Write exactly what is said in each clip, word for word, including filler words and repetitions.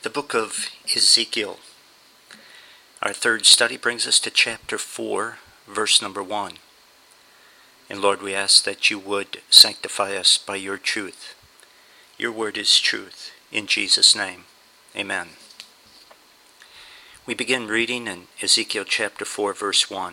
The book of Ezekiel. Our third study brings us to chapter four, verse number one. And Lord, we ask that you would sanctify us by your truth. Your word is truth. In Jesus' name, amen. We begin reading in Ezekiel chapter four, verse one.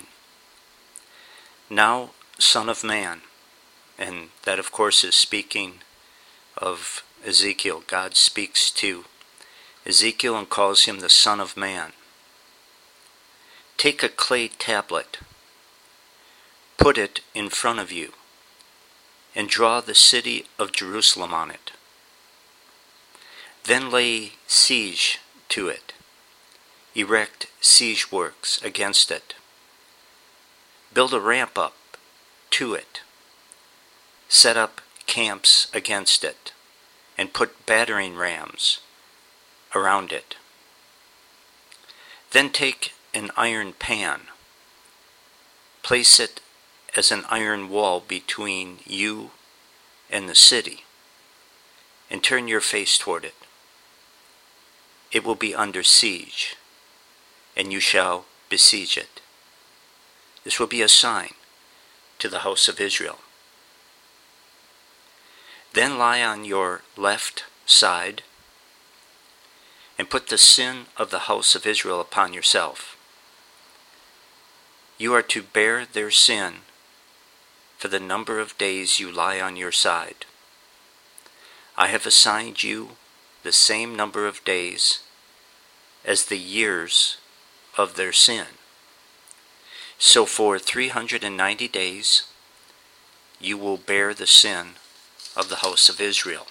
Now, Son of Man, and that of course is speaking of Ezekiel. God speaks to Ezekiel and calls him the Son of Man. Take a clay tablet, put it in front of you, and draw the city of Jerusalem on it. Then lay siege to it, erect siege works against it. Build a ramp up to it, set up camps against it, and put battering rams around it. Then take an iron pan, place it as an iron wall between you and the city, and turn your face toward it. It will be under siege, and you shall besiege it. This will be a sign to the house of Israel. Then lie on your left side, and put the sin of the house of Israel upon yourself. You are to bear their sin for the number of days you lie on your side. I have assigned you the same number of days as the years of their sin. So for three hundred ninety days you will bear the sin of the house of Israel.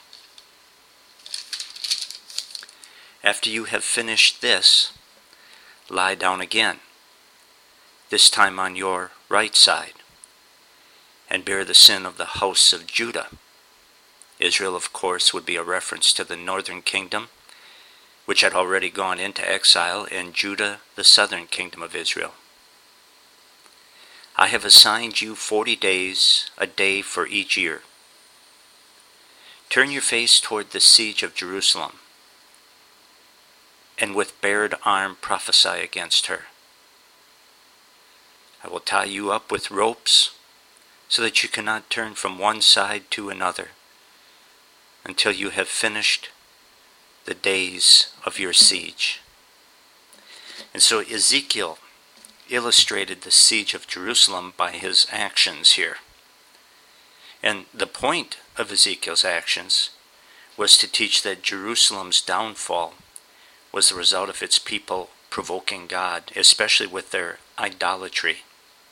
After you have finished this, lie down again, this time on your right side, and bear the sin of the house of Judah. Israel, of course, would be a reference to the northern kingdom, which had already gone into exile, and Judah, the southern kingdom of Israel. I have assigned you forty days, a day for each year. Turn your face toward the siege of Jerusalem, and with bared arm prophesy against her. I will tie you up with ropes so that you cannot turn from one side to another until you have finished the days of your siege. And so Ezekiel illustrated the siege of Jerusalem by his actions here. And the point of Ezekiel's actions was to teach that Jerusalem's downfall was the result of its people provoking God, especially with their idolatry.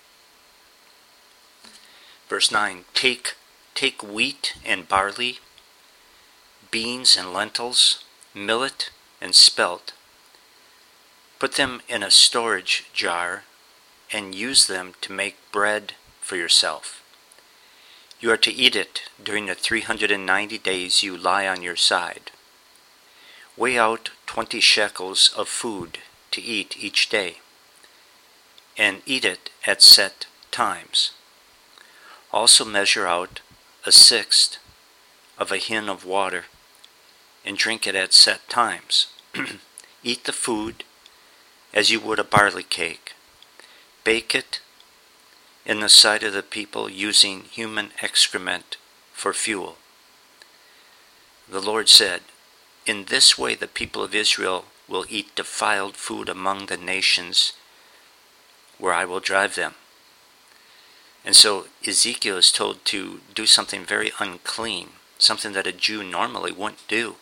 Verse nine, take, take wheat and barley, beans and lentils, millet and spelt, put them in a storage jar, and use them to make bread for yourself. You are to eat it during the three hundred ninety days you lie on your side. Weigh out twenty shekels of food to eat each day, and eat it at set times. Also measure out a sixth of a hin of water, and drink it at set times. Eat the food as you would a barley cake. Bake it in the sight of the people using human excrement for fuel. The Lord said, in this way the people of Israel will eat defiled food among the nations where I will drive them. And so Ezekiel is told to do something very unclean, something that a Jew normally wouldn't do,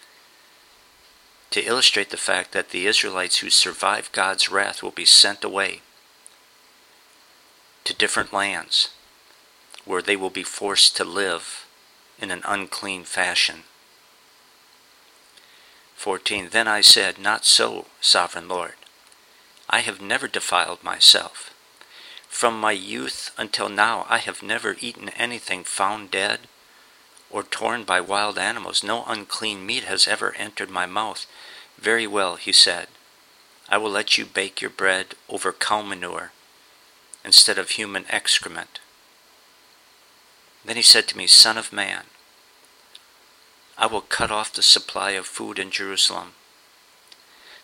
to illustrate the fact that the Israelites who survive God's wrath will be sent away to different lands where they will be forced to live in an unclean fashion. fourteen, then I said, not so, sovereign Lord. I have never defiled myself. From my youth until now, I have never eaten anything found dead or torn by wild animals. No unclean meat has ever entered my mouth. Very well, he said. I will let you bake your bread over cow manure instead of human excrement. Then he said to me, Son of man, I will cut off the supply of food in Jerusalem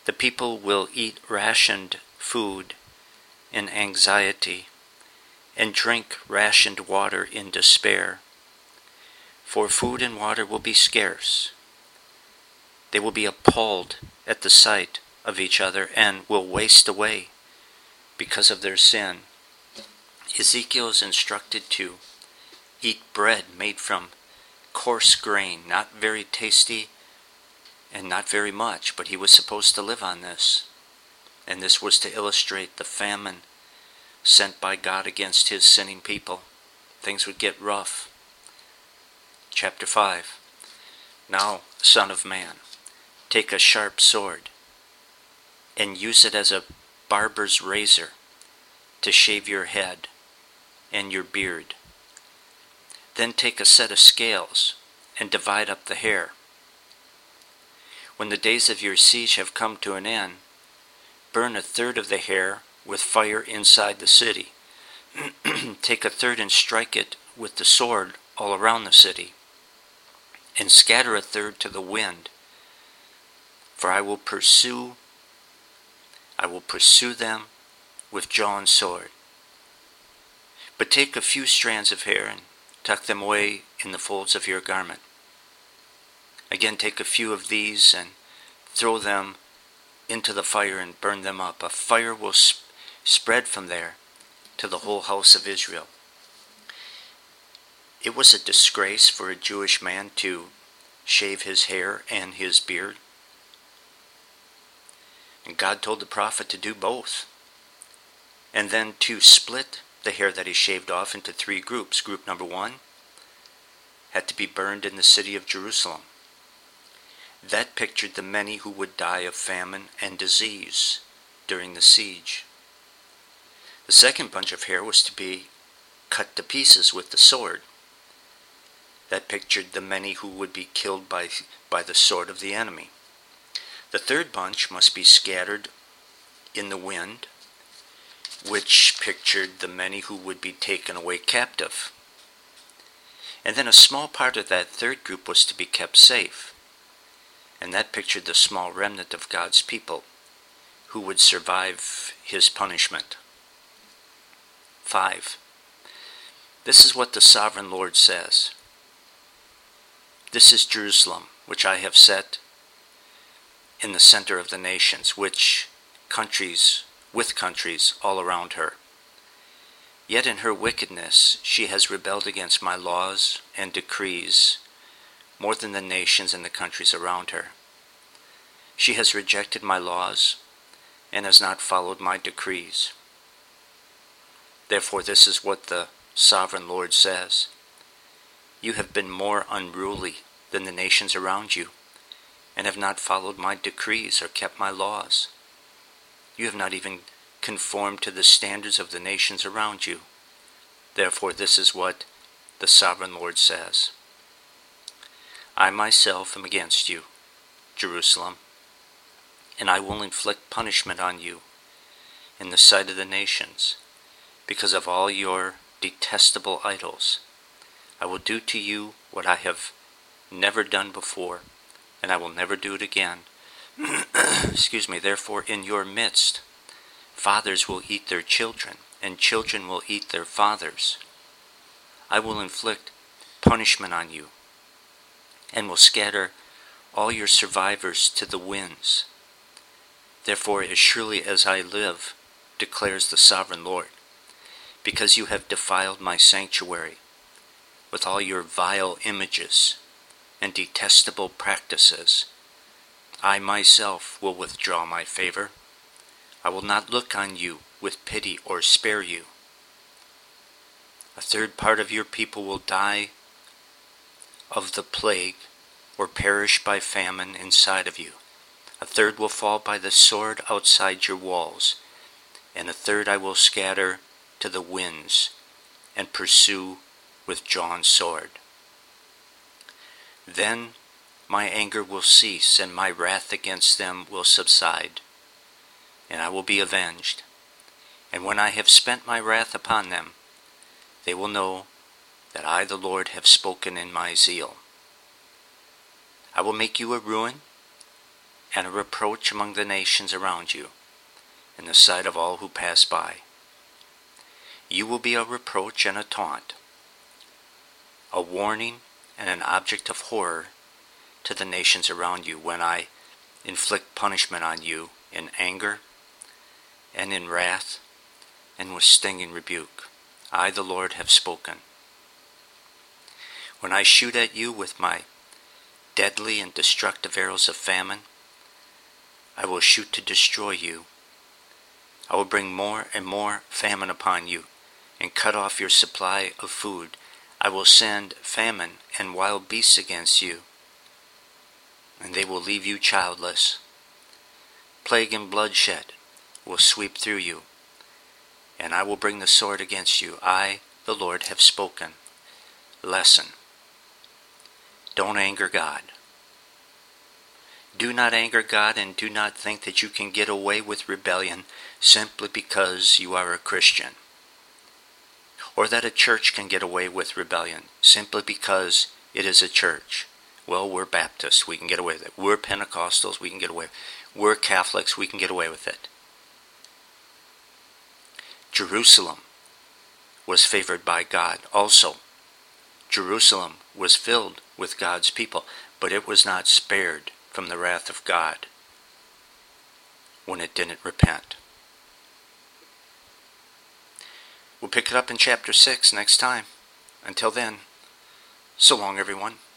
The people will eat rationed food in anxiety and drink rationed water in despair, for food and water will be scarce. They will be appalled at the sight of each other and will waste away because of their sin. Ezekiel is instructed to eat bread made from coarse grain, not very tasty and not very much, but he was supposed to live on this. And this was to illustrate the famine sent by God against his sinning people. Things would get rough. Chapter five. Now, Son of man, take a sharp sword and use it as a barber's razor to shave your head and your beard. Then take a set of scales and divide up the hair. When the days of your siege have come to an end, burn a third of the hair with fire inside the city. Take a third and strike it with the sword all around the city, and scatter a third to the wind. For I will pursue, I will pursue them with drawn sword. But take a few strands of hair and tuck them away in the folds of your garment. Again, take a few of these and throw them into the fire and burn them up. A fire will sp- spread from there to the whole house of Israel. It was a disgrace for a Jewish man to shave his hair and his beard. And God told the prophet to do both. And then to split the hair that he shaved off into three groups. Group number one had to be burned in the city of Jerusalem. That pictured the many who would die of famine and disease during the siege. The second bunch of hair was to be cut to pieces with the sword. That pictured the many who would be killed by, by the sword of the enemy. The third bunch must be scattered in the wind, which pictured the many who would be taken away captive. And then a small part of that third group was to be kept safe. And that pictured the small remnant of God's people who would survive his punishment. Five. This is what the sovereign Lord says. This is Jerusalem, which I have set in the center of the nations, which countries, with countries all around her. Yet in her wickedness she has rebelled against my laws and decrees more than the nations and the countries around her. She has rejected my laws and has not followed my decrees. Therefore, this is what the sovereign Lord says. You have been more unruly than the nations around you, and have not followed my decrees or kept my laws. You have not even conformed to the standards of the nations around you. Therefore, this is what the sovereign Lord says. I myself am against you, Jerusalem, and I will inflict punishment on you in the sight of the nations, because of all your detestable idols. I will do to you what I have never done before, and I will never do it again. Excuse me. Therefore, in your midst, fathers will eat their children, and children will eat their fathers. I will inflict punishment on you, and will scatter all your survivors to the winds. Therefore, as surely as I live, declares the sovereign Lord, because you have defiled my sanctuary with all your vile images and detestable practices, I myself will withdraw my favor. I will not look on you with pity or spare you. A third part of your people will die of the plague or perish by famine inside of you. A third will fall by the sword outside your walls, and a third I will scatter to the winds and pursue with drawn sword. Then my anger will cease, and my wrath against them will subside, and I will be avenged. And when I have spent my wrath upon them, they will know that I, the Lord, have spoken in my zeal. I will make you a ruin, and a reproach among the nations around you, in the sight of all who pass by. You will be a reproach and a taunt, a warning and an object of horror to the nations around you when I inflict punishment on you in anger and in wrath and with stinging rebuke. I, the Lord, have spoken. When I shoot at you with my deadly and destructive arrows of famine, I will shoot to destroy you. I will bring more and more famine upon you and cut off your supply of food. I will send famine and wild beasts against you, and they will leave you childless. Plague and bloodshed will sweep through you, and I will bring the sword against you. I, the Lord, have spoken. Lesson: don't anger God. Do not anger God, and do not think that you can get away with rebellion simply because you are a Christian, or that a church can get away with rebellion simply because it is a church. Well, we're Baptists, we can get away with it. We're Pentecostals, we can get away with it. We're Catholics, we can get away with it. Jerusalem was favored by God also. Jerusalem was filled with God's people, but it was not spared from the wrath of God when it didn't repent. We'll pick it up in chapter six next time. Until then, so long, everyone.